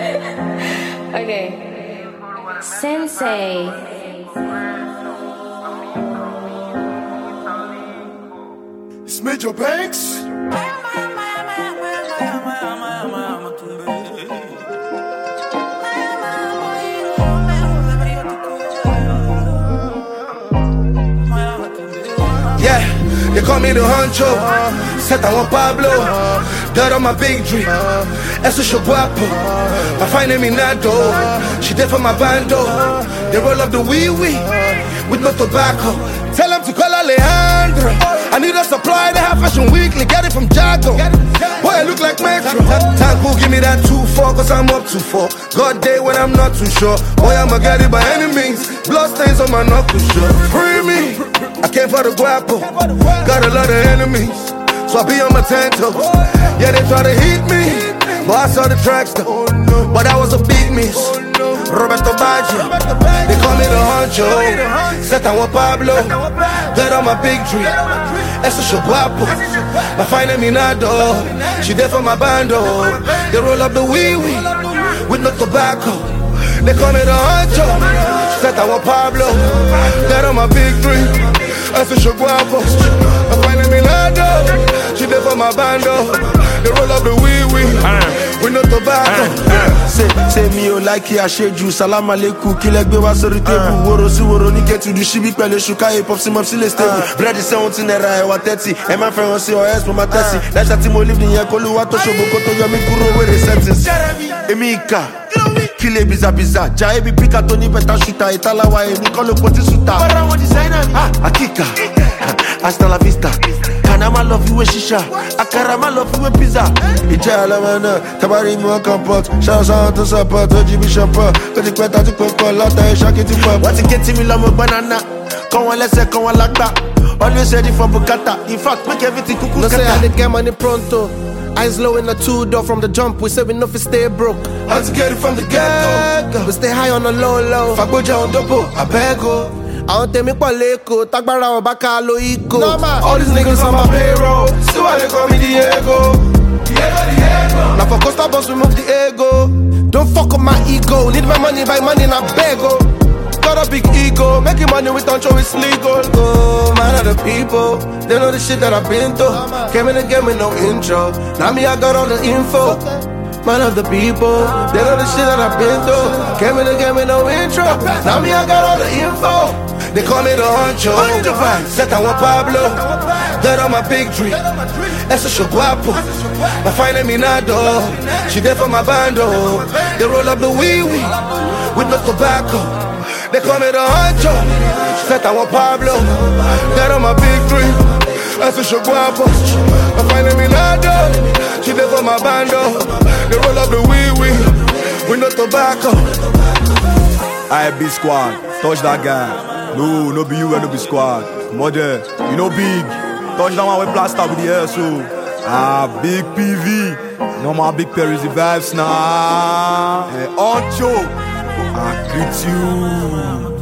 Okay. Sensei. It's Major Banks. Yeah, they call me the honcho. Set I want Pablo. Dirt on my big dream. Eso guapo. I find him in Nado. She did for my bando. They roll up the wee-wee with no tobacco. Tell them to call Alejandro. I need a supply, they have Fashion Weekly. Get it from Jago. Boy, I look like Metro. Tanko, give me that 2-4, cause I'm up to 4. God day when I'm not too sure. Boy, I'ma get it by any means. Blood stains on my knuckles, sure. Free me. I came for the guapo. Got a lot of enemies, so I be on my 10 toes. Yeah, they try to hit me, but I saw the tracks though. But that was a big miss. Roberto Baggio, they call me the honcho. Set I want Pablo. Dirt on my big dream. Eso guapo. I find them in Nado. She there for my bando. They roll up the wee-wee with no tobacco. They call me the honcho. Set I want Pablo. Dirt on my big dream. Eso guapo. I find them in Nado. She there for my bando. They roll up the wee-wee with no tobacco. Say me o like I shade you. Salam aleikum. Kile gbe wa sori table. Woro si woro ni get to do shibi pele shuka e pop si mom si le stable. Bread is 17 naira e wa 30. E ma fe won si o yes for my 30. That shati mo live ni yen kolu wa to shobo ko to yo mi kuro we the settings. Emika Kile biza biza. Ja e bi pika to ni beta shooter. Italawa e ni kolo poti suta. Akika hasta la vista. Kanama love you with shisha. Akarama love you with pizza. Ijala mana tabari mo compot. Shout out to support Ojibi Shopper. Kodi kweta tu koko lota e shaki tu pop. What you get me love banana. Come on let's say come on like that. Always ready for Bukata. In fact make everything kuku. No say I did get money pronto. Eyes low in the 2-door from the jump. We say we know if stay broke. How to get it from the ghetto. We stay high on the low. Fagoja on double, I beg go. I don't take me kwa leko. Tagbara wa baka lo iko. All these niggas on my payroll. See why they call me Diego. Now for Costa Boss we move the ego. Don't fuck up my ego. Need my money, buy money, not bego. Got a big ego. Making money with don't show it's legal. Oh, man of the people. They know the shit that I've been through. Came in the game with no intro. Now me, I got all the info. Man of the people. They know the shit that I've been through. Came in the game with no intro. Now me, I got all the info. They call me the honcho. Set I want Pablo. Dirt on my big dream. Eso guapo. I find them in Nado. She there for my bando. They roll up the wee-wee with no tobacco. They call me the honcho. Set I want Pablo. Dirt on my big dream. Eso guapo. I find them in Nado. She there for my bando. They roll up the wee-wee with no tobacco. I be squad. Touch that guy. No be you and no be squad. Mother, you know big. Touch that one with plaster with the air, so. Big PV. No more big Perry the vibes now. Honcho. I greet you.